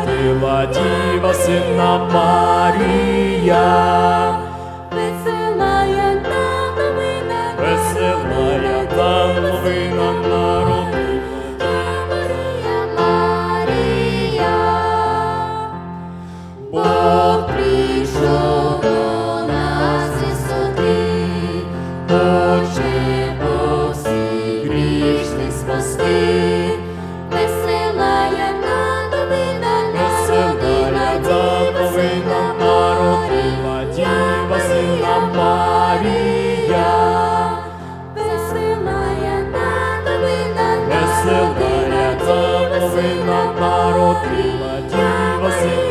народила Діва сина Марія. Веселая та новина, Веселая та новина народила Марія. Бог прийшов до нас із висоти, хоче Бог всіх грішних спасти. Веселая та новина, Веселая та новина народила Діва сина Марія. Веселая та новина, Веселая та новина народила Діва сина